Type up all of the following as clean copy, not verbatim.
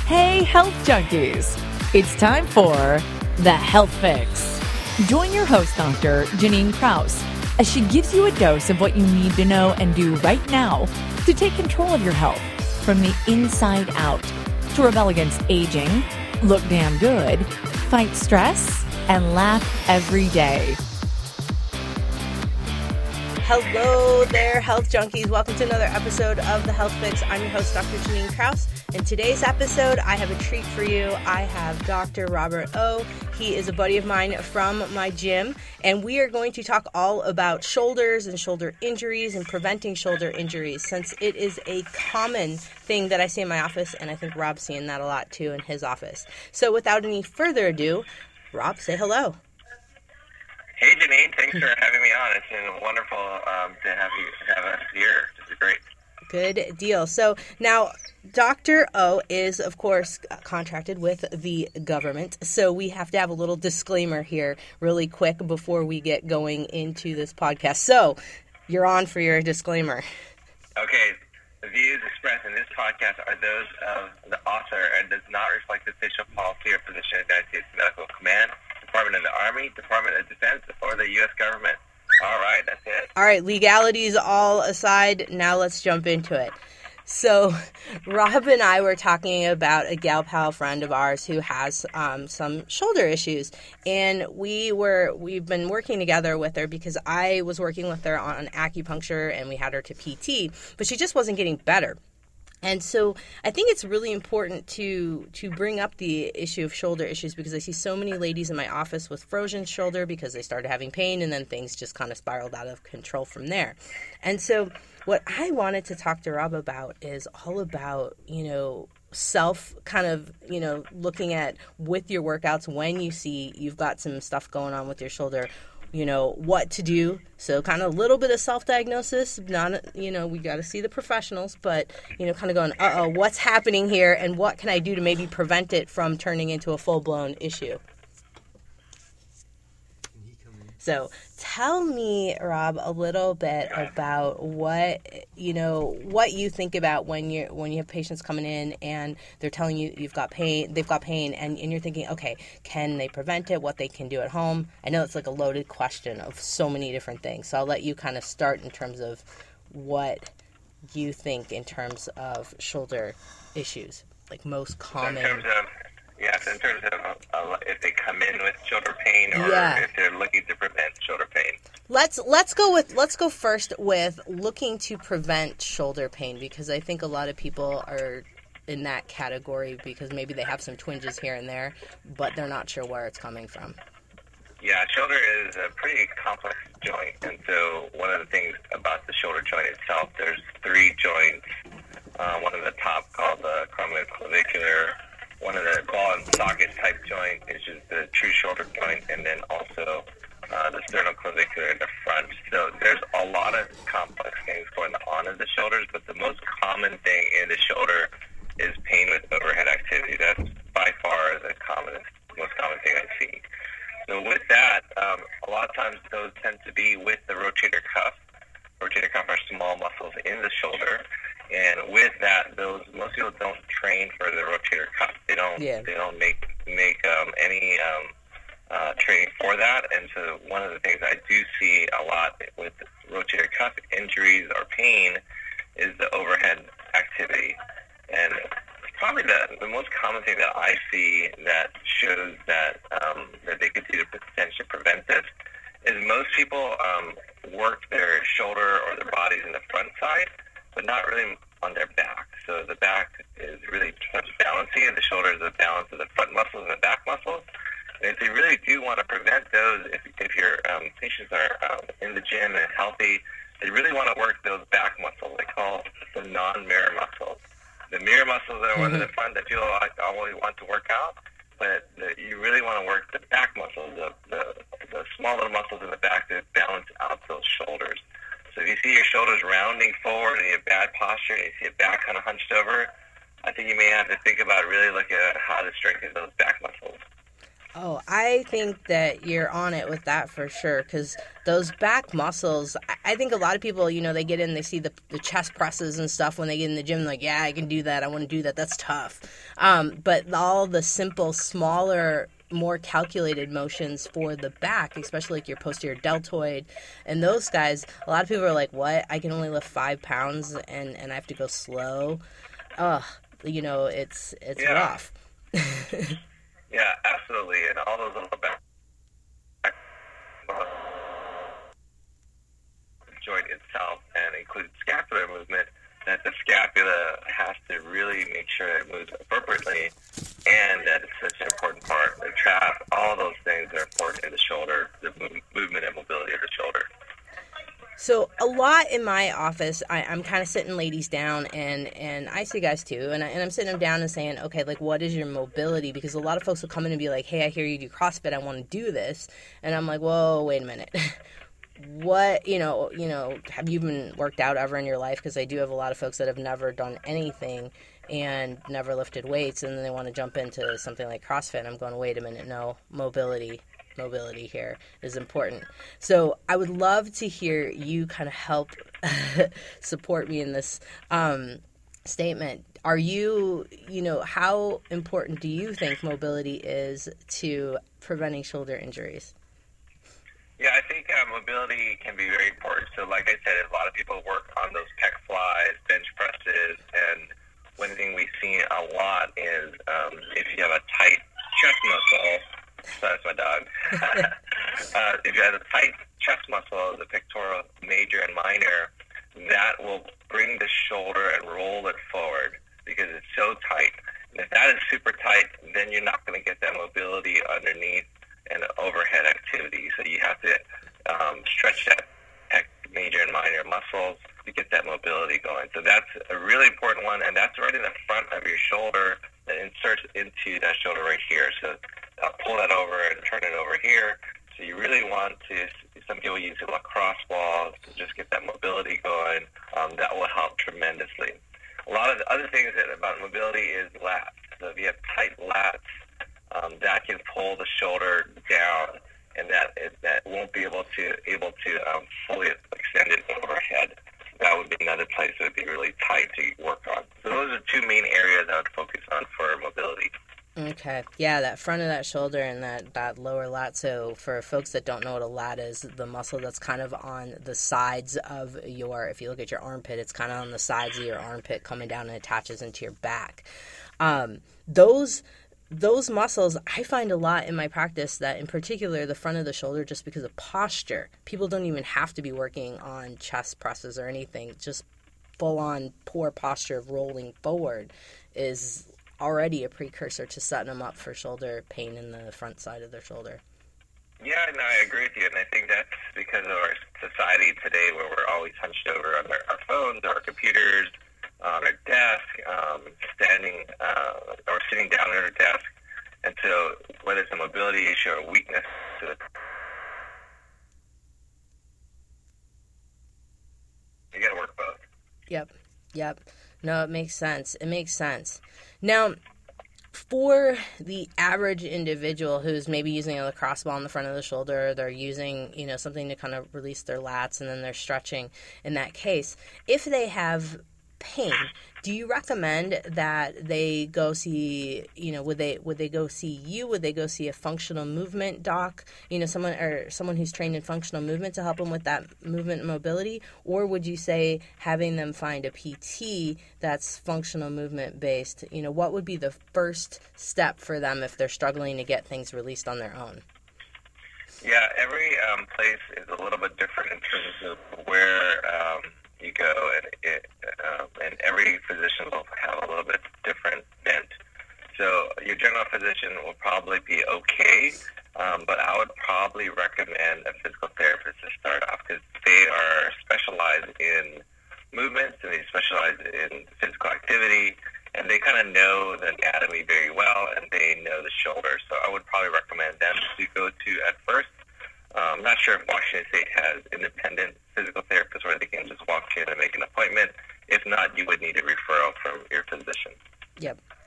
Hey, health junkies! It's time for The Health Fix. Join your host, Dr. Janine Kraus, as she gives you a dose of what you need to know and do right now to take control of your health from the inside out, to rebel against aging, look damn good, fight stress, and laugh every day. Hello there, health junkies. Welcome to another episode of The Health Fix. I'm your host, Dr. Janine Kraus. In today's episode, I have a treat for you. I have Dr. Robert O. He is a buddy of mine from my gym, and we are going to talk all about shoulders and shoulder injuries and preventing shoulder injuries, since it is a common thing that I see in my office, and I think Rob's seeing that a lot too in his office. So without any further ado, Rob, say hello. Hey, Janine. Thanks for having me on. It's been wonderful to have us here. This is great. Good deal. So now, Dr. O is, of course, contracted with the government. So we have to have a little disclaimer here really quick before we get going into this podcast. So you're on for your disclaimer. Okay. The views expressed in this podcast are those of the author and does not reflect the official policy or position of the United States Medical Command, Department of the Army, Department of Defense, or the U.S. government. All right, that's it. All right, legalities all aside, now let's jump into it. So Rob and I were talking about a gal pal friend of ours who has some shoulder issues, and we've been working together with her because I was working with her on acupuncture and we had her to PT, but she just wasn't getting better. And so I think it's really important to bring up the issue of shoulder issues, because I see so many ladies in my office with frozen shoulder because they started having pain and then things just kind of spiraled out of control from there. And so what I wanted to talk to Rob about is all about, self kind of, looking at with your workouts when you see you've got some stuff going on with your shoulder, what to do. So kind of a little bit of self-diagnosis, not, we got to see the professionals, but, kind of going, what's happening here and what can I do to maybe prevent it from turning into a full-blown issue? So tell me, Rob, a little bit about what you think about when you have patients coming in and they're telling you they've got pain, and you're thinking, okay, can they prevent it, what they can do at home? I know it's like a loaded question of so many different things, so I'll let you kind of start in terms of what you think in terms of shoulder issues, like most common. In terms of if they come in with shoulder pain or if they're looking to prevent shoulder pain. Let's go first with looking to prevent shoulder pain, because I think a lot of people are in that category because maybe they have some twinges here and there, but they're not sure where it's coming from. Yeah, shoulder is a pretty complex joint, and so one of the things about the shoulder joint itself, there's three joints. One of the top called the acromioclavicular, one of the ball and socket type joint, which is the true shoulder joint, and then also the sternoclavicular in the front. So there's a lot of complex things going on in the shoulders, but the most common thing in the shoulder is pain with overhead activity. That's by far the most common thing I see. So with that, a lot of times those tend to be with the rotator cuff. Rotator cuff are small muscles in the shoulder. And with that, most people don't train for the rotator cuff. They don't make any training for that. And so one of the things I do see a lot with rotator cuff injuries or pain is the overhead activity. And probably the most common thing that I see that shows that that they could do to potentially prevent this is most people work their shoulder or their bodies in the front side, but not really on their back. So the back is really balancing, and the shoulder is the balance of the front muscles and the back muscles. And if you really do want to prevent those, if your patients are in the gym and healthy, they really want to work those back muscles. They call the non-mirror muscles. The mirror muscles are ones in the front that people always want to work out, but you really want to work the back muscles, the small little muscles in the back that balance out those shoulders. So if you see your shoulders rounding forward and you have bad posture and you see your back kind of hunched over, I think you may have to think about really looking at how to strengthen those back muscles. Oh, I think that you're on it with that for sure, because those back muscles, I think a lot of people, they get in, they see the chest presses and stuff when they get in the gym, like, yeah, I can do that, I want to do that, that's tough. But all the simple, smaller, more calculated motions for the back, especially like your posterior deltoid and those guys, a lot of people are like, what? I can only lift 5 pounds and I have to go slow. Ugh, it's rough. Yeah, absolutely. And all those little back joint itself and includes scapular movement, that the scapula has to really make sure it moves appropriately, and that it's such an important part. The trap, all those things are important in the shoulder, the movement and mobility of the shoulder. So a lot in my office, I'm kind of sitting ladies down, and I see guys too, and I'm sitting them down and saying, okay, like, what is your mobility? Because a lot of folks will come in and be like, hey, I hear you do CrossFit, I want to do this. And I'm like, whoa, wait a minute. What, have you been worked out ever in your life? Because I do have a lot of folks that have never done anything and never lifted weights, and then they want to jump into something like CrossFit. And I'm going, wait a minute, no, mobility here is important. So I would love to hear you kind of help support me in this statement. Are you, how important do you think mobility is to preventing shoulder injuries? Yeah, I think mobility can be very important. So like I said, a lot of people work on those pec flies, bench presses, and one thing we've seen a lot is if you have a tight chest muscle, that's my dog. If you have a tight chest muscle, the pectoral major and minor, that will bring the shoulder and roll it forward because it's so tight. And if that is super tight, then you're not going to get that mobility underneath and overhead activity. So you have to stretch that major and minor muscles to get that mobility going. So that's a really important one, and that's right in the front of your shoulder that inserts into that shoulder right here. So I'll pull that over and turn it over here. So you really want to, some people use a lacrosse ball to just get that mobility going. That will help tremendously. A lot of the other things about mobility is lats. So if you have tight lats, that can pull the shoulder down, and that won't be able to fully extend it overhead. That would be another place that would be really tight to work on. So those are two main areas I would focus on for mobility. Okay. Yeah, that front of that shoulder and that lower lat. So for folks that don't know what a lat is, the muscle that's kind of on the sides of if you look at your armpit, it's kind of on the sides of your armpit coming down and attaches into your back. Those muscles, I find a lot in my practice that in particular the front of the shoulder, just because of posture, people don't even have to be working on chest presses or anything. Just full-on poor posture of rolling forward is already a precursor to setting them up for shoulder pain in the front side of their shoulder. Yeah, no, I agree with you, and I think that's because of our society today where we're always hunched over on our phones or our computers, on our desk, standing or sitting down at our desk. And so whether it's a mobility issue or weakness to you got to work both. Yep. No, it makes sense. Now, for the average individual who's maybe using a lacrosse ball in the front of the shoulder, they're using, something to kind of release their lats, and then they're stretching. In that case, if they have pain, do you recommend that they go see, would they go see you? Would they go see a functional movement doc, someone who's trained in functional movement to help them with that movement and mobility? Or would you say having them find a PT that's functional movement based? What would be the first step for them if they're struggling to get things released on their own? Yeah, every place is a little bit different in terms of where you go, and every physician will have a little bit different bent. So your general physician will probably be okay, but I would probably recommend a physical therapist to start off because they are specialized in movements and they specialize in physical activity, and they kind of know the anatomy very well, and they know the shoulder. So I would probably recommend them to go to at first. I'm not sure if Washington State has independent physical therapists where they can just walk in and make an appointment. If not, you would need a referral from your physician. Yep.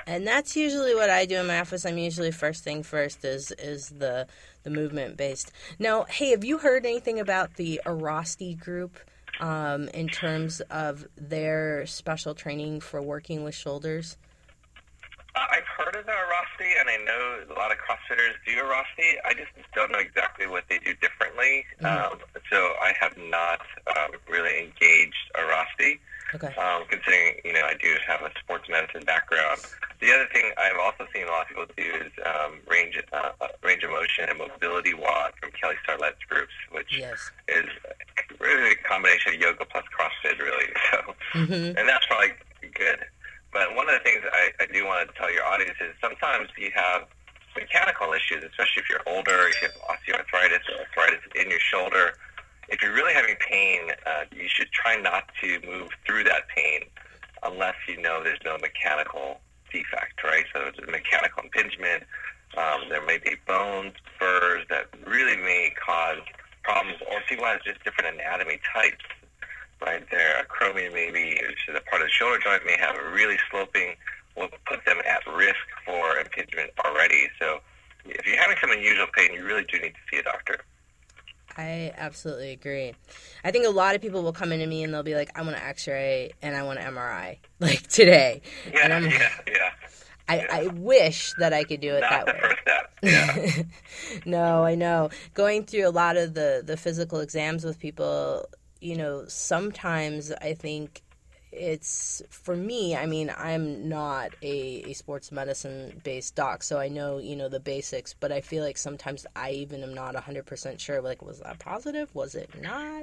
And that's usually what I do in my office. I'm usually first thing first is the movement based. Now, hey, have you heard anything about the Arasti group in terms of their special training for working with shoulders? I've heard of the Arasti, and I know a lot of CrossFitters do Arasti. I just don't know exactly what they do differently. So I have not really engaged Arasti. Okay. Considering, I do have a sports medicine background. The other thing I've also seen a lot of people do is range of motion and mobility WOD from Kelly Starlett's groups, which is really a combination of yoga plus CrossFit, really. So, and that's probably good. But one of the things I do want to tell your audience is sometimes you have mechanical issues, especially if you're older, if you have osteoarthritis or arthritis in your shoulder. If you're really having pain, you should try not to move through that pain unless you know there's no mechanical defect, right? So there's a mechanical impingement. There may be bones, spurs that really may cause problems, or people have just different anatomy types, right? Their acromion maybe, which is a part of the shoulder joint, may have a really sloping, will put them at risk for impingement already. So if you're having some unusual pain, you really do need to see a doctor. I absolutely agree. I think a lot of people will come into me and they'll be like, I want an X-ray and I want an MRI, like today. Yeah, and I'm I wish that I could do it that way. Not the first step. Yeah. No, I know. Going through a lot of the physical exams with people, sometimes I think it's, for me, I mean, I'm not a sports medicine-based doc, so I know, the basics, but I feel like sometimes I even am not 100% sure, like, was that positive? Was it not?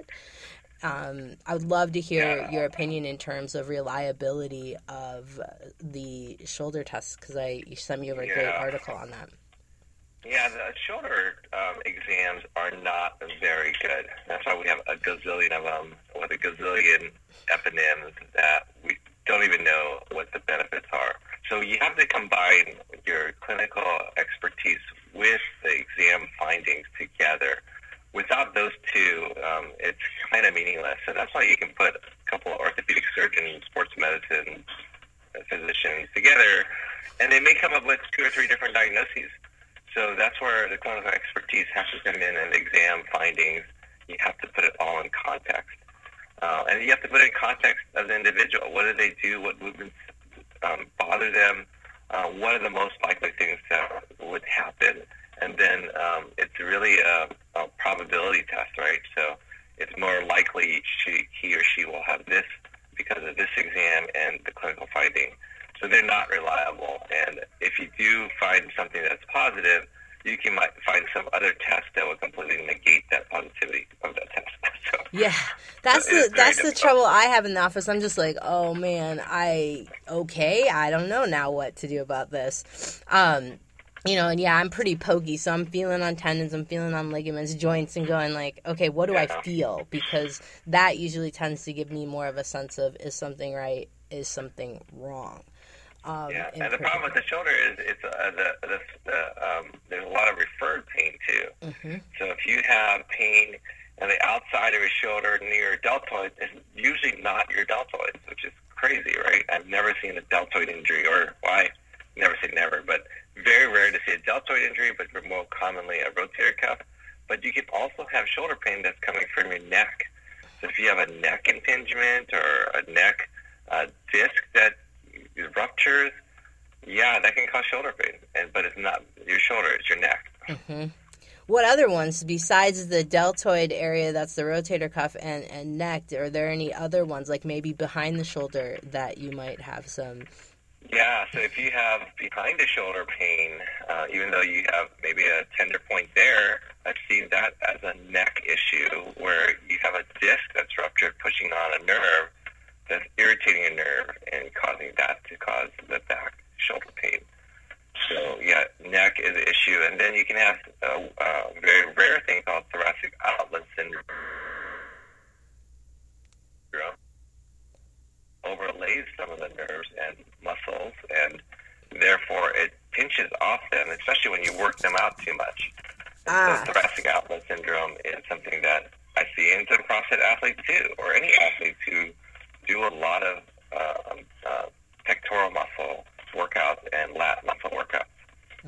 I would love to hear your opinion in terms of reliability of the shoulder tests, because you sent me over a great article on that. Yeah, the shoulder exams are not very good. That's why we have a gazillion of them, with a gazillion eponyms that we don't even know what the benefits are. So you have to combine your clinical expertise with the exam findings together. Without those two, it's kind of meaningless. So that's why you can put a couple of orthopedic surgeons, sports medicine physicians together, and they may come up with 2 or 3 different diagnoses. So that's where the clinical expertise has to come in, and the exam findings, you have to put it all in context. And you have to put it in context of the individual. What do they do? What movements bother them? What are the most likely things that would happen? And then it's really a probability test, right? So it's more likely he or she will have this because of this exam and the clinical finding. So they're not reliable. And if you do find something that's positive, you might find some other test that will completely negate that positivity of that test. So, yeah, that's the trouble I have in the office. I'm just like, oh man, I don't know now what to do about this. And I'm pretty pokey, so I'm feeling on tendons, I'm feeling on ligaments, joints, and going like, okay, what do I feel? Because that usually tends to give me more of a sense of, is something right, is something wrong? And the problem with the shoulder is there's a lot of referred pain too. Mm-hmm. So if you have pain on the outside of your shoulder near your deltoid, it's usually not your deltoid, which is crazy, right? I've never seen a deltoid injury, never say never, but very rare to see a deltoid injury, but more commonly a rotator cuff. But you can also have shoulder pain that's coming from your neck. So if you have a neck impingement or a neck disc that ruptures, that can cause shoulder pain. But it's not your shoulder, it's your neck. Mm-hmm. What other ones, besides the deltoid area, that's the rotator cuff and neck, are there any other ones, like maybe behind the shoulder, that you might have some? Yeah, so if you have behind the shoulder pain, even though you have maybe a tender point there, I've seen that as a neck issue where you have a disc that's ruptured pushing on a nerve that's irritating a nerve and causing that to cause the back shoulder pain. So, neck is an issue. And then you can have a very rare thing called thoracic outlet syndrome. Overlays some of the nerves and muscles, and therefore it pinches off them, especially when you work them out too much. So thoracic outlet syndrome is something that I see in some CrossFit athletes too, or any athletes who do a lot of pectoral muscle workouts and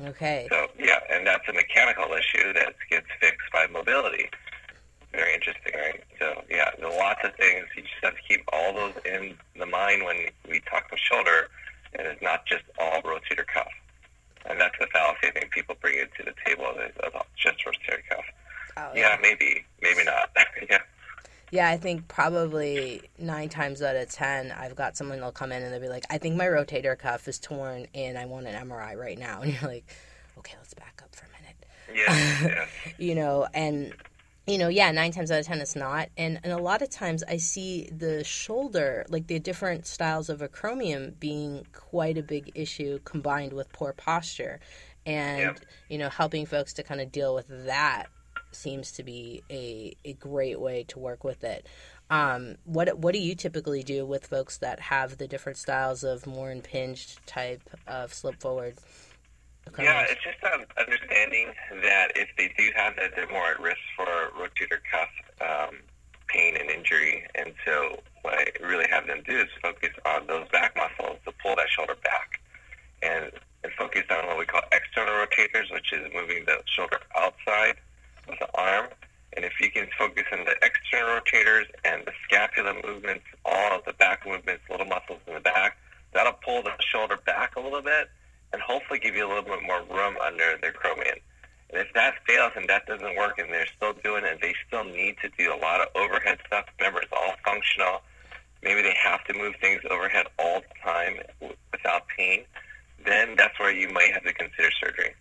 Okay. So, yeah, and that's a mechanical issue that gets fixed by mobility. Very interesting, right? So, yeah, there are lots of things. You just have to keep all those in the mind when we talk about shoulder, and it's not just all rotator cuff. And that's the fallacy I think people bring it to the table of just rotator cuff. Oh, yeah, maybe not. Yeah. Yeah, I think probably 9 times out of 10, I've got someone that'll come in and they'll be like, I think my rotator cuff is torn and I want an MRI right now. And you're like, okay, let's back up for a minute. Yeah. And 9 times out of 10 it's not. And a lot of times I see the shoulder, like the different styles of acromion being quite a big issue combined with poor posture. And, helping folks to kind of deal with that seems to be a great way to work with it. What do you typically do with folks that have the different styles of more impinged type of slip forward? Yeah, it's just understanding that if they do have that, they're more at risk for rotator cuff pain and injury. And so what I really have them do is focus on those back muscles to pull that shoulder back and focus on what we call external rotators, which is moving the shoulder outside of the arm. And if you can focus on the external rotators and the scapula movements, all of the back movements, little muscles in the back, that'll pull the shoulder back a little bit and hopefully give you a little bit more room under the acromion. And if that fails and that doesn't work and they're still doing it, they still need to do a lot of overhead stuff. Remember, it's all functional. Maybe they have to move things overhead all the time without pain. Then that's where you might have to consider surgery.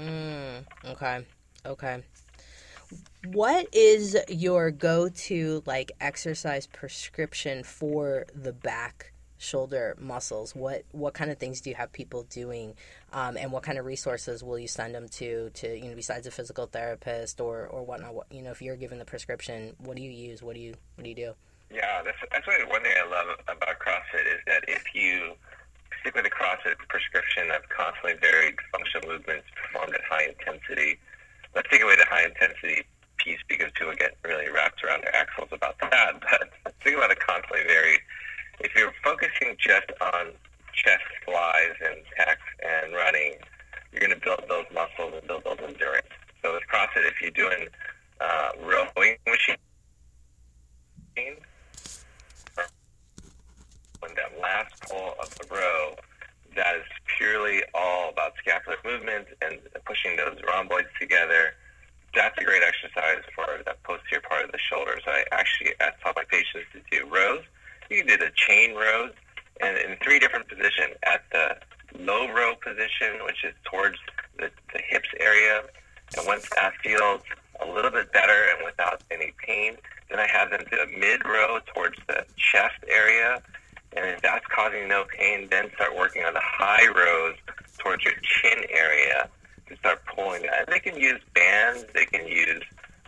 Okay. What is your go-to exercise prescription for the back shoulder muscles? What kind of things do you have people doing, and what kind of resources will you send them to besides a physical therapist or whatnot? If you're given the prescription, what do you use? What do you do? Yeah, that's one thing I love about CrossFit is that if you stick with the CrossFit prescription of constantly varied functional movements performed at high intensity. Let's take away the high intensity piece because people get really wrapped around their axles about that. But think about the constantly varied. If you're focusing just on chest flies and pecs and running, you're going to build those muscles and build those endurance. So with CrossFit, if you're doing rowing machine, when that last pull of the row, that is purely all about scapular movement and pushing those rhomboids together. That's a great exercise for that posterior part of the shoulder. So I actually tell my patients to do rows. You can do the chain rows and in 3 different positions. At the low row position, which is towards the hips area, and once that feels a little bit better and without any pain, then I have them do a mid row towards the chest area. And if that's causing no pain, then start working on the high rows towards your chin area to start pulling that. And they can use bands. They can use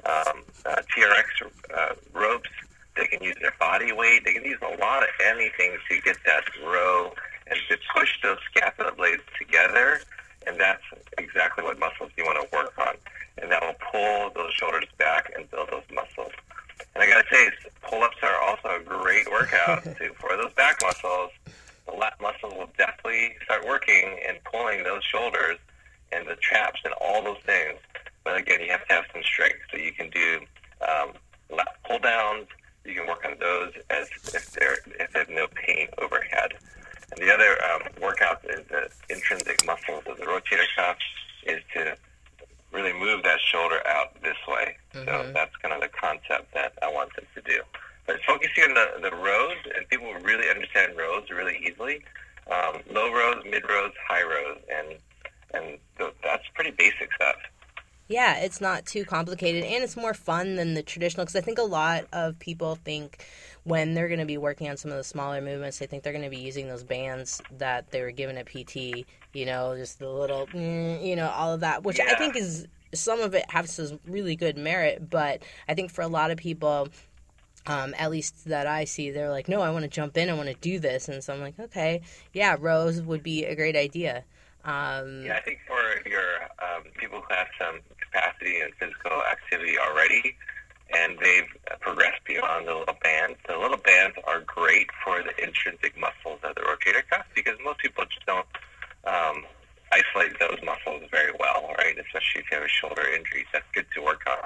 TRX ropes. They can use their body weight. They can use a lot of anything to get that row and to push those scapula blades together. And that's exactly what muscles you want to work on. And that will pull those shoulders back and build those muscles. And I got to say, pull-ups are also a great workout for those back muscles. The lat muscles will definitely start working and pulling those shoulders and the traps and all those things. But again, you have to have some strength. So you can do lat pull-downs. You can work on those as if there's no pain overhead. And the other workout is the intrinsic muscles of the rotator cuff is to really move that shoulder out this way. Mm-hmm. So that's kind of the concept that I want them to do. But focusing on the rows, and people really understand rows really easily. Low rows, mid rows, high rows, and that's pretty basic stuff. Yeah, it's not too complicated, and it's more fun than the traditional, because I think a lot of people think when they're going to be working on some of the smaller movements, they think they're going to be using those bands that they were given at PT, just the little, all of that, which I think is, some of it has some really good merit, but I think for a lot of people, at least that I see, they're like, no, I want to jump in, I want to do this, and so I'm like, okay, yeah, rows would be a great idea. I think for your people who have some capacity and physical activity already, and they've progressed beyond the little bands are great for the intrinsic muscles of the rotator cuff because most people just don't isolate those muscles very well, right? Especially if you have a shoulder injury, that's good to work on.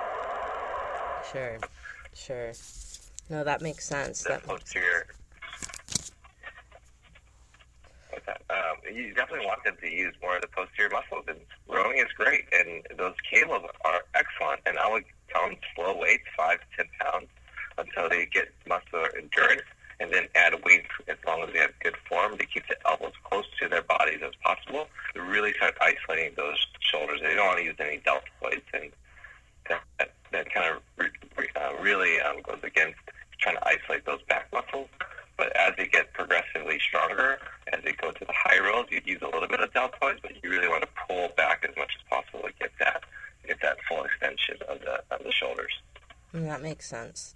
Sure. No, that makes sense. The posterior. You definitely want them to use more of the posterior muscles, and rowing is great, and those cables are excellent. And I would tell them slow weights, 5 to 10 pounds, until they get muscular endurance, and then add weight as long as they have good form to keep the elbows close to their bodies as possible to really start isolating those shoulders. They don't want to use any deltoids, and that kind of really goes against trying to isolate those back muscles. But as they get progressively stronger, as they go to the high rows, you'd use a little bit of deltoids, but you really want to pull back as much as possible to get that full extension of the shoulders. That makes sense.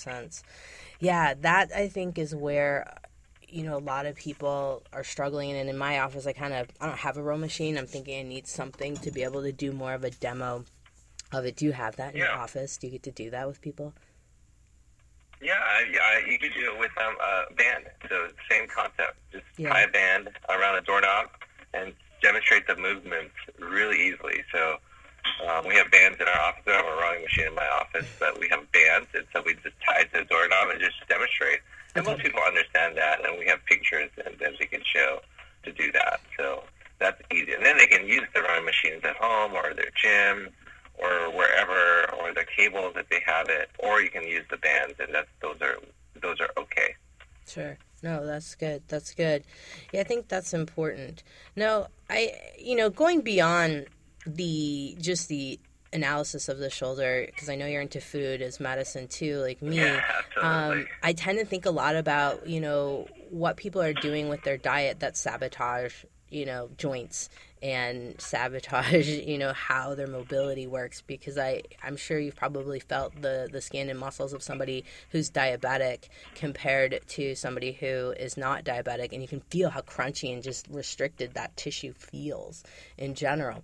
Yeah, that I think is where, a lot of people are struggling. And in my office, I don't have a row machine. I'm thinking I need something to be able to do more of a demo of it. Do you have that in your office? Do you get to do that with people? Yeah, you could do it with a band. So same concept. Just tie a band around a doorknob and demonstrate the movements really easily. So we have bands in our office. I don't have a rowing machine in my office, but we have bands, and so we just tie it to the doorknob and just demonstrate. And most people understand that, and we have pictures and then they can show to do that. So that's easy. And then they can use the rowing machines at home or their gym or wherever, or the cables if they have it, or you can use the bands, and those are okay. Sure. No, that's good. Yeah, I think that's important. No, going beyond the analysis of the shoulder, because I know you're into food as medicine too, like me. Yeah, absolutely. I tend to think a lot about, what people are doing with their diet that sabotage, joints and sabotage, how their mobility works, because I'm sure you've probably felt the skin and muscles of somebody who's diabetic compared to somebody who is not diabetic, and you can feel how crunchy and just restricted that tissue feels in general.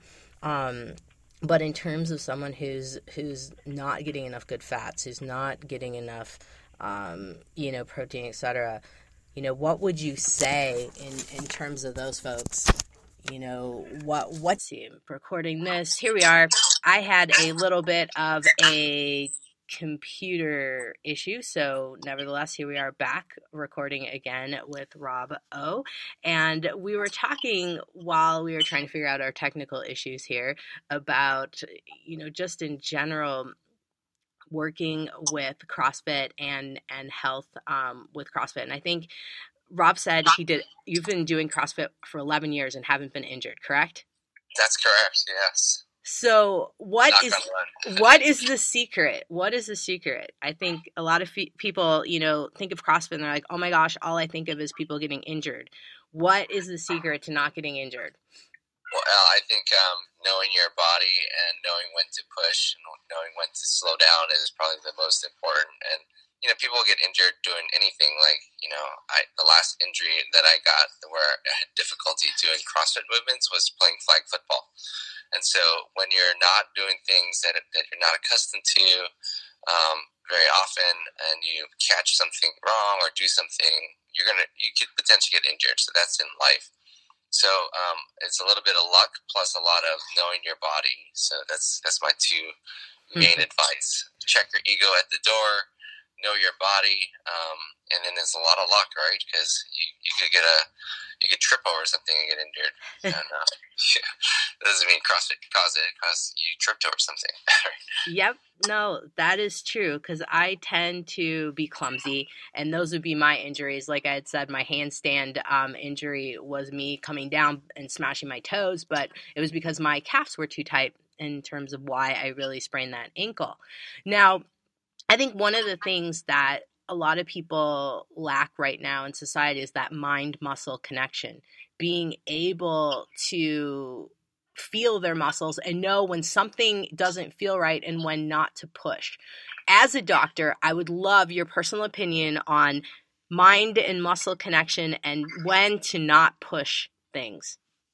But in terms of someone who's not getting enough good fats, who's not getting enough, protein, etc., what would you say in terms of those folks? What's recording this? Here we are. I had a little bit of a computer issue, so nevertheless, here we are back recording again with Rob O. And we were talking while we were trying to figure out our technical issues here about, just in general, working with CrossFit and health with CrossFit. And I think Rob said you've been doing CrossFit for 11 years and haven't been injured, correct? That's correct, yes. So what is the secret? What is the secret? I think a lot of people, think of CrossFit and they're like, oh my gosh, all I think of is people getting injured. What is the secret to not getting injured? Well, I think knowing your body and knowing when to push and knowing when to slow down is probably the most important. And people get injured doing anything. Like, the last injury that I got where I had difficulty doing CrossFit movements was playing flag football. And so when you're not doing things that you're not accustomed to very often, and you catch something wrong or do something, you could potentially get injured. So that's in life. So it's a little bit of luck plus a lot of knowing your body. So that's my two main advice. Check your ego at the door. Know your body, and then there's a lot of luck, right? Because you could trip over something and get injured. And that doesn't mean CrossFit caused it, because you tripped over something. Yep, no, that is true, because I tend to be clumsy, and those would be my injuries. Like I had said, my handstand injury was me coming down and smashing my toes, but it was because my calves were too tight in terms of why I really sprained that ankle. Now, I think one of the things that a lot of people lack right now in society is that mind-muscle connection, being able to feel their muscles and know when something doesn't feel right and when not to push. As a doctor, I would love your personal opinion on mind and muscle connection and when to not push things.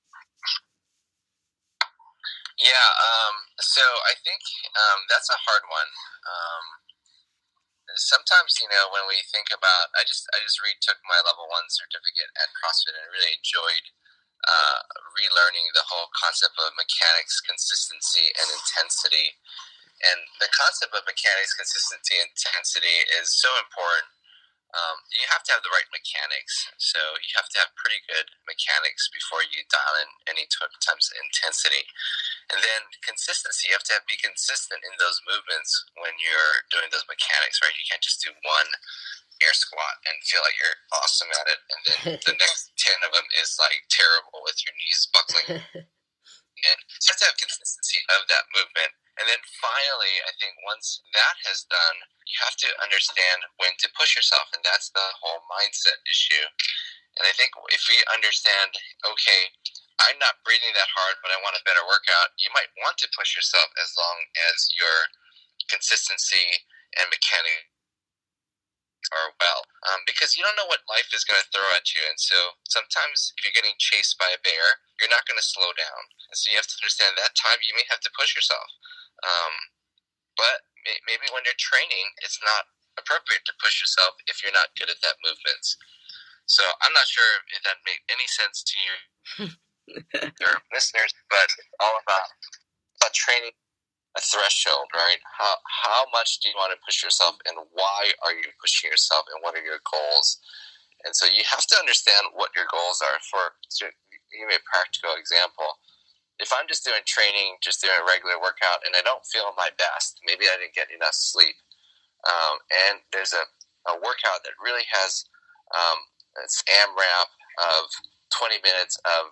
Yeah, so I think that's a hard one. Sometimes, when we think about, I just retook my level 1 certificate at CrossFit and really enjoyed relearning the whole concept of mechanics, consistency, and intensity. And the concept of mechanics, consistency, and intensity is so important. You have to have the right mechanics. So you have to have pretty good mechanics before you dial in any times intensity. And then consistency, you have to be consistent in those movements when you're doing those mechanics, right? You can't just do one air squat and feel like you're awesome at it, and then the next 10 of them is like terrible with your knees buckling. And you have to have consistency of that movement. And then finally, I think once that has done, you have to understand when to push yourself, and that's the whole mindset issue. And I think if we understand, okay, I'm not breathing that hard, but I want a better workout, you might want to push yourself as long as your consistency and mechanics are well. Because you don't know what life is going to throw at you. And so sometimes if you're getting chased by a bear, you're not going to slow down. And so you have to understand that time you may have to push yourself. But maybe when you're training, it's not appropriate to push yourself if you're not good at that movements. So I'm not sure if that made any sense to you, your listeners, but it's all about training a threshold, right? How much do you want to push yourself, and why are you pushing yourself, and what are your goals? And so you have to understand what your goals are. To give me a practical example, if I'm just doing training, just doing a regular workout, and I don't feel my best, maybe I didn't get enough sleep, and there's a workout that really has it's AMRAP of 20 minutes of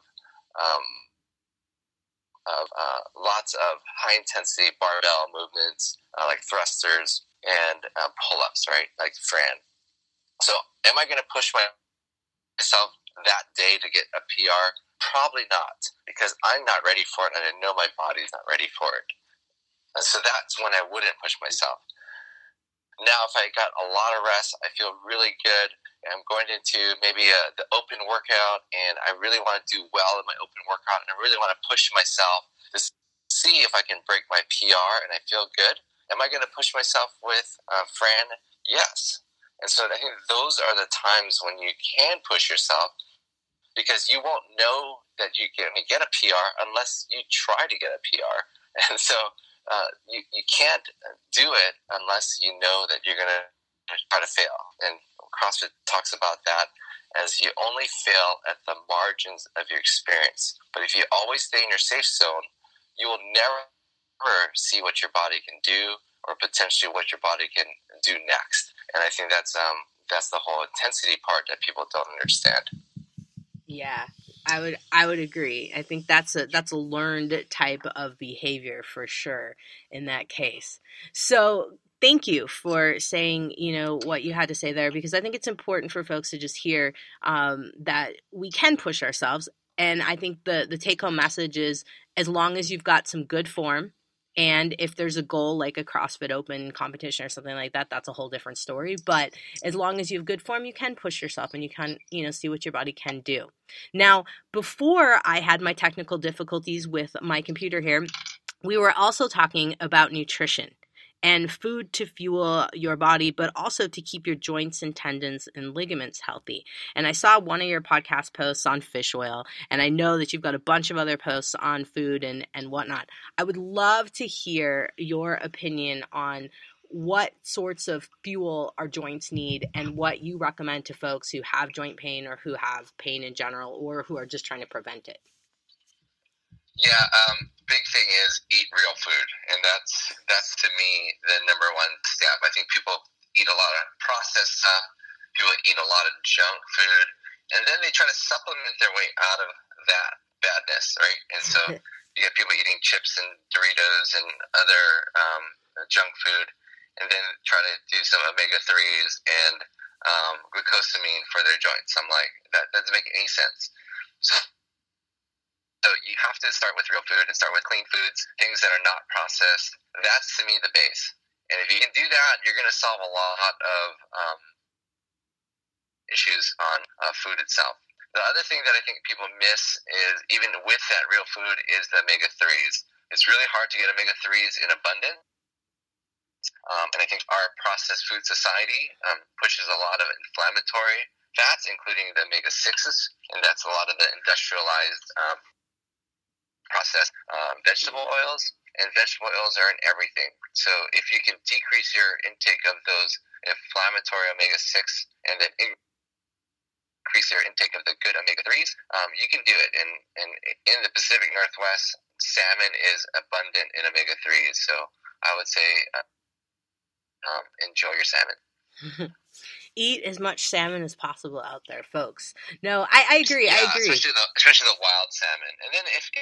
lots of high-intensity barbell movements, like thrusters and pull-ups, right, like Fran. So am I going to push myself that day to get a PR? Probably not, because I'm not ready for it, and I know my body's not ready for it. And so that's when I wouldn't push myself. Now, if I got a lot of rest, I feel really good, and I'm going into maybe the open workout, and I really want to do well in my open workout, and I really want to push myself to see if I can break my PR, and I feel good. Am I going to push myself with Fran? Yes. And so I think those are the times when you can push yourself, because you won't know that you're going to get a PR unless you try to get a PR. And so you can't do it unless you know that you're going to try to fail. And CrossFit talks about that as you only fail at the margins of your experience. But if you always stay in your safe zone, you will never see what your body can do, or potentially what your body can do next. And I think that's the whole intensity part that people don't understand. Yeah, I would agree. I think that's a learned type of behavior for sure in that case. So thank you for saying, what you had to say there, because I think it's important for folks to just hear that we can push ourselves. And I think the take-home message is, as long as you've got some good form, and if there's a goal like a CrossFit Open competition or something like that, that's a whole different story. But as long as you have good form, you can push yourself, and you can, see what your body can do. Now, before I had my technical difficulties with my computer here, we were also talking about nutrition and food to fuel your body, but also to keep your joints and tendons and ligaments healthy. And I saw one of your podcast posts on fish oil, and I know that you've got a bunch of other posts on food and whatnot. I would love to hear your opinion on what sorts of fuel our joints need, and what you recommend to folks who have joint pain, or who have pain in general, or who are just trying to prevent it. Yeah, big thing is eat real food, and that's to me the number one step. I think people eat a lot of processed stuff, people eat a lot of junk food, and then they try to supplement their way out of that badness, right? And so you get people eating chips and Doritos and other junk food, and then try to do some omega-3s and glucosamine for their joints. I'm like, that doesn't make any sense. So you have to start with real food and start with clean foods, things that are not processed. That's, to me, the base. And if you can do that, you're going to solve a lot of issues on food itself. The other thing that I think people miss is, even with that real food, is the omega-3s. It's really hard to get omega-3s in abundance. And I think our processed food society pushes a lot of inflammatory fats, including the omega-6s, and that's a lot of the industrialized processed vegetable oils. And vegetable oils are in everything. So if you can decrease your intake of those inflammatory omega-6 and then increase your intake of the good omega-3s, you can do it. And in the Pacific Northwest, salmon is abundant in omega-3s. So I would say enjoy your salmon. Eat as much salmon as possible out there, folks. No, I agree. Yeah, I agree. Especially the wild salmon. And then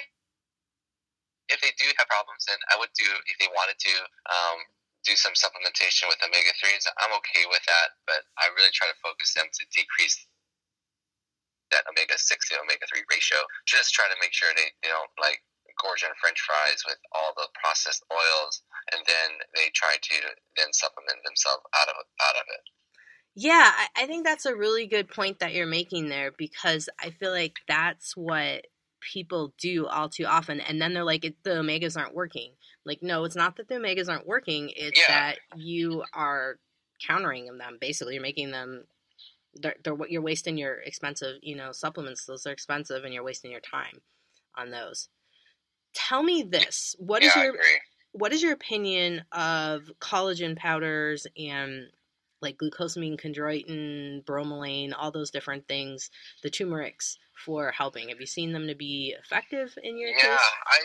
if they do have problems, then I would if they wanted to do some supplementation with omega-3s, I'm okay with that. But I really try to focus them to decrease that omega-6 to omega-3 ratio. Just try to make sure they don't like gorge on French fries with all the processed oils, and then they try to then supplement themselves out of it. Yeah, I think that's a really good point that you're making there, because I feel like that's what people do all too often. And then they're like, the omegas aren't working. Like, no, it's not that the omegas aren't working. It's that you are countering them. Basically, you're making them, you're wasting your expensive, supplements. Those are expensive, and you're wasting your time on those. Tell me this. What is your opinion of collagen powders and like glucosamine, chondroitin, bromelain, all those different things, the turmerics for helping? Have you seen them to be effective in your case?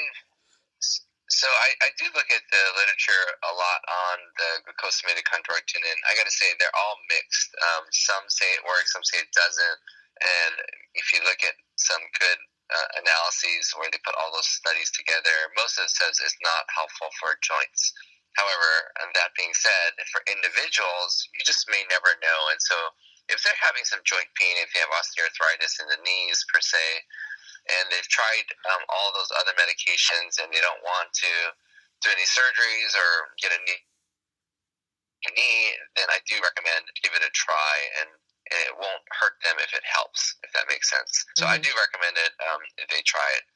I do look at the literature a lot on the glucosamine and chondroitin, and I got to say they're all mixed. Some say it works, some say it doesn't. And if you look at some good analyses where they put all those studies together, most of it says it's not helpful for joints. However, and that being said, for individuals, you just may never know. And so if they're having some joint pain, if they have osteoarthritis in the knees per se, and they've tried all those other medications and they don't want to do any surgeries or get a knee, then I do recommend give it a try, and it won't hurt them if it helps, if that makes sense. So I do recommend it if they try it.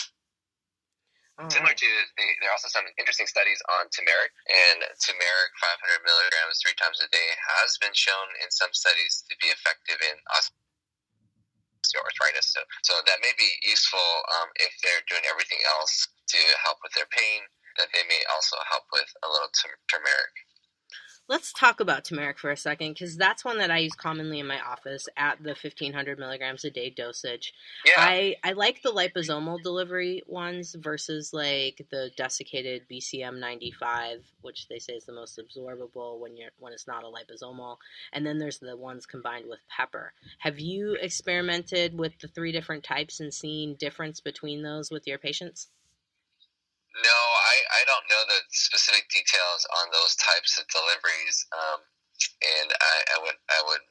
Similar to, there are also some interesting studies on turmeric, and turmeric 500 milligrams 3 times a day has been shown in some studies to be effective in osteoarthritis. So that may be useful if they're doing everything else to help with their pain, that they may also help with a little turmeric. Let's talk about turmeric for a second, because that's one that I use commonly in my office at the 1,500 milligrams a day dosage. Yeah. I like the liposomal delivery ones versus like the desiccated BCM 95, which they say is the most absorbable when it's not a liposomal. And then there's the ones combined with pepper. Have you experimented with the 3 different types and seen difference between those with your patients? No, I don't know the specific details on those types of deliveries, and I would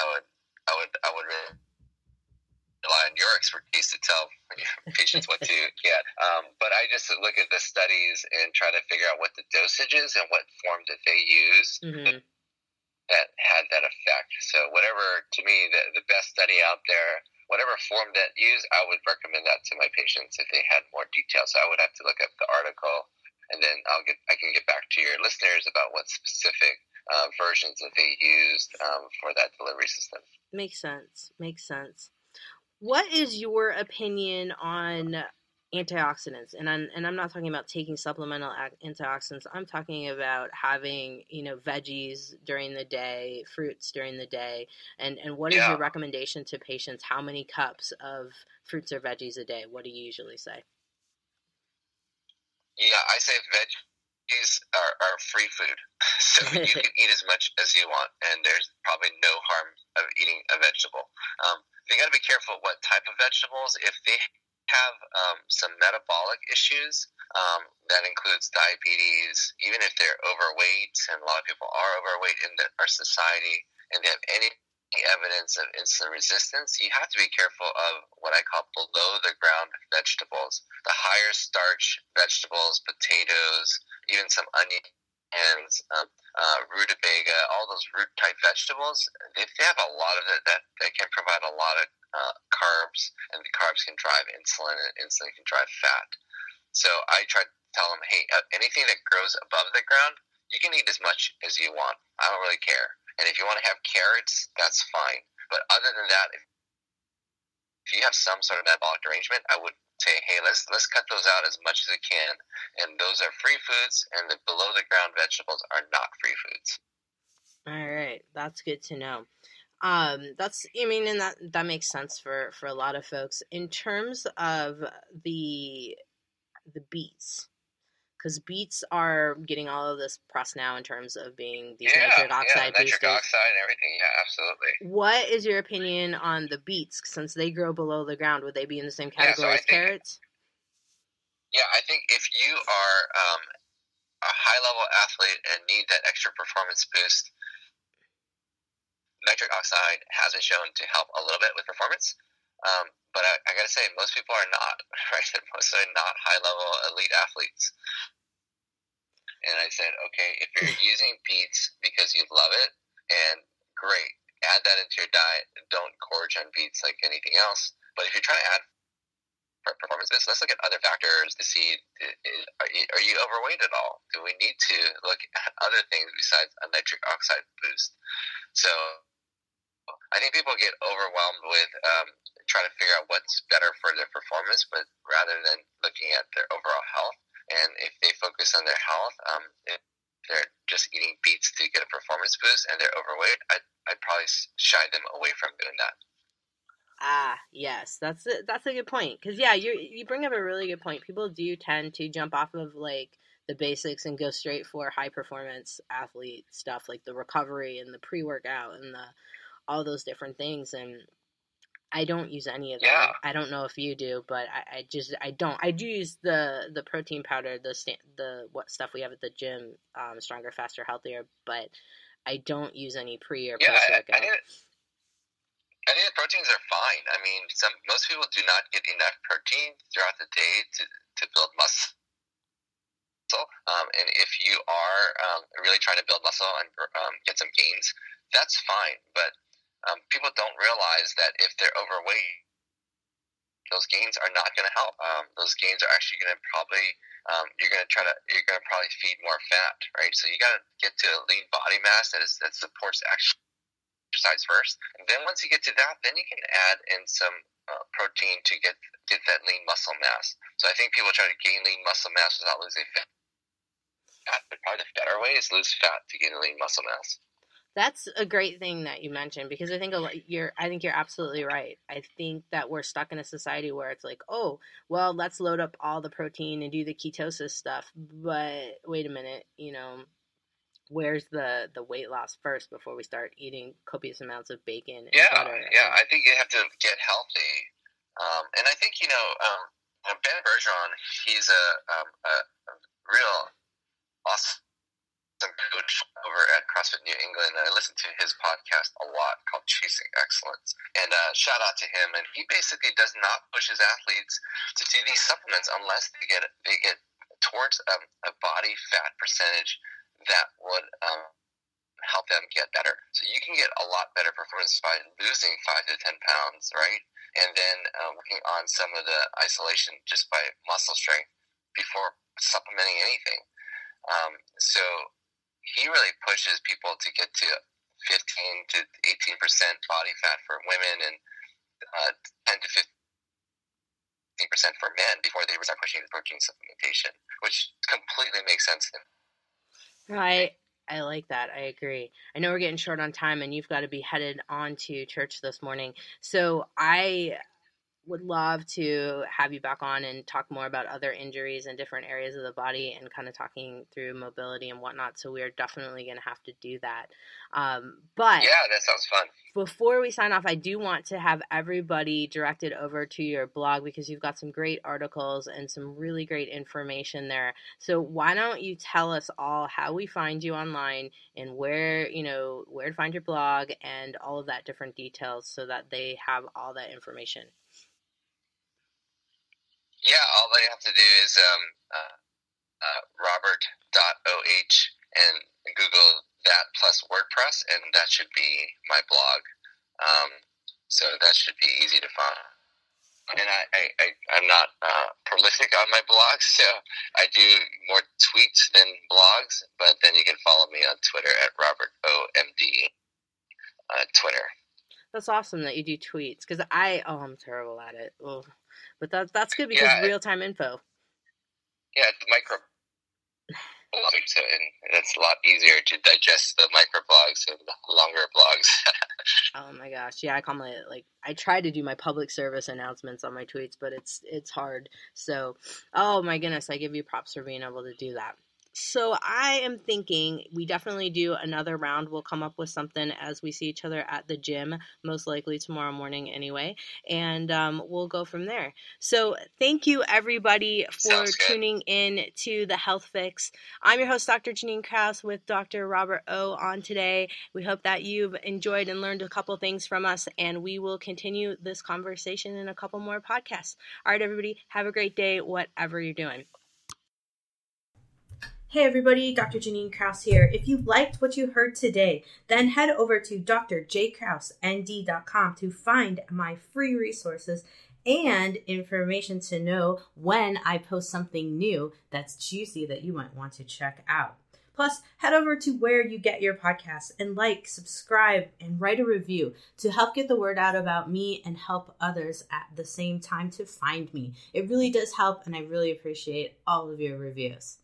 really rely on your expertise to tell patients what to get. But I just look at the studies and try to figure out what the dosage is and what form that they use that had that effect. So whatever, to me, the best study out there, whatever form that used, I would recommend that to my patients if they had more details. So I would have to look up the article, and then I can get back to your listeners about what specific versions that they used for that delivery system. Makes sense. What is your opinion on antioxidants? And I'm not talking about taking supplemental antioxidants. I'm talking about having, veggies during the day, fruits during the day. And what is your recommendation to patients? How many cups of fruits or veggies a day? What do you usually say? Yeah, I say veggies are free food. So you can eat as much as you want, and there's probably no harm of eating a vegetable. You got to be careful what type of vegetables. If they have some metabolic issues, that includes diabetes, even if they're overweight, and a lot of people are overweight in our society, and they have any evidence of insulin resistance, you have to be careful of what I call below the ground vegetables. The higher starch vegetables, potatoes, even some onions, rutabaga, all those root type vegetables, if they have a lot of it, that they can provide a lot of carbs, and the carbs can drive insulin, and insulin can drive fat. So I try to tell them, hey, anything that grows above the ground, you can eat as much as you want. I don't really care. And if you want to have carrots, that's fine. But other than that, if you have some sort of metabolic derangement, I would say, hey, let's cut those out as much as we can. And those are free foods, and the below the ground vegetables are not free foods. All right, that's good to know. And that makes sense for a lot of folks. In terms of the beets, because beets are getting all of this press now in terms of being these nitric oxide boosters. Nitric oxide and everything. Yeah, absolutely. What is your opinion on the beets? Since they grow below the ground, would they be in the same category as carrots? Yeah, I think if you are a high-level athlete and need that extra performance boost, nitric oxide has been shown to help a little bit with performance. But I got to say, most people are not, right? Most are not high-level elite athletes. And I said, okay, if you're using beets because you love it, and great, add that into your diet. Don't gorge on beets like anything else. But if you're trying to add performance boost, let's look at other factors to see, are you overweight at all? Do we need to look at other things besides a nitric oxide boost? So I think people get overwhelmed with trying to figure out what's better for their performance, but rather than looking at their overall health. And if they focus on their health, if they're just eating beets to get a performance boost and they're overweight, I'd probably shy them away from doing that. Yes, that's a good point. Because you bring up a really good point. People do tend to jump off of like the basics and go straight for high performance athlete stuff, like the recovery and the pre-workout and all those different things. And I don't use any of them. Yeah. I don't know if you do, but I don't. I do use the protein powder, the what stuff we have at the gym, Stronger, Faster, Healthier. But I don't use any pre or post workout. I think the proteins are fine. I mean, most people do not get enough protein throughout the day to build muscle. And if you are really trying to build muscle and get some gains, that's fine. But people don't realize that if they're overweight, those gains are not going to help. Those gains are actually going to probably you're going to probably feed more fat, right? So you got to get to a lean body mass that supports exercise first, and then once you get to that, then you can add in some protein to get that lean muscle mass. So I think people try to gain lean muscle mass without losing fat. But probably the better way is lose fat to gain lean muscle mass. That's a great thing that you mentioned, because I think you're absolutely right. I think that we're stuck in a society where it's like, oh, well, let's load up all the protein and do the ketosis stuff. But wait a minute, where's the weight loss first before we start eating copious amounts of bacon and butter? Yeah, I think you have to get healthy. And I think, Ben Bergeron, he's a real awesome coach over at CrossFit New England, and I listen to his podcast a lot called Chasing Excellence. And shout out to him. And he basically does not push his athletes to do these supplements unless they get towards a body fat percentage that would help them get better. So you can get a lot better performance by losing 5 to 10 pounds, right? And then working on some of the isolation just by muscle strength before supplementing anything. So he really pushes people to get to 15 to 18% body fat for women and 10 to 15% for men before they start pushing the protein supplementation, which completely makes sense to them. Right. I like that. I agree. I know we're getting short on time and you've got to be headed on to church this morning. So I would love to have you back on and talk more about other injuries in different areas of the body and kind of talking through mobility and whatnot. So we are definitely going to have to do that. But yeah, that sounds fun. Before we sign off, I do want to have everybody directed over to your blog, because you've got some great articles and some really great information there. So why don't you tell us all how we find you online and where to find your blog and all of that different details so that they have all that information. Yeah, all they have to do is robert.oh and Google that plus WordPress, and that should be my blog. So that should be easy to find. And I'm not prolific on my blog, so I do more tweets than blogs, but then you can follow me on Twitter at RobertOMD, Twitter. That's awesome that you do tweets, because I'm terrible at it. Ugh. But that's good because real-time info. Yeah, the micro blogs, and it's a lot easier to digest the microblogs and the longer blogs. Oh my gosh, yeah, I try to do my public service announcements on my tweets, but it's hard. So, oh my goodness, I give you props for being able to do that. So I am thinking we definitely do another round. We'll come up with something as we see each other at the gym, most likely tomorrow morning anyway, and we'll go from there. So thank you, everybody, for tuning in to The Health Fix. I'm your host, Dr. Janine Krause, with Dr. Robert O. on today. We hope that you've enjoyed and learned a couple things from us, and we will continue this conversation in a couple more podcasts. All right, everybody, have a great day, whatever you're doing. Hey everybody, Dr. Janine Krause here. If you liked what you heard today, then head over to drjkraussnd.com to find my free resources and information to know when I post something new that's juicy that you might want to check out. Plus, head over to where you get your podcasts and subscribe, and write a review to help get the word out about me and help others at the same time to find me. It really does help, and I really appreciate all of your reviews.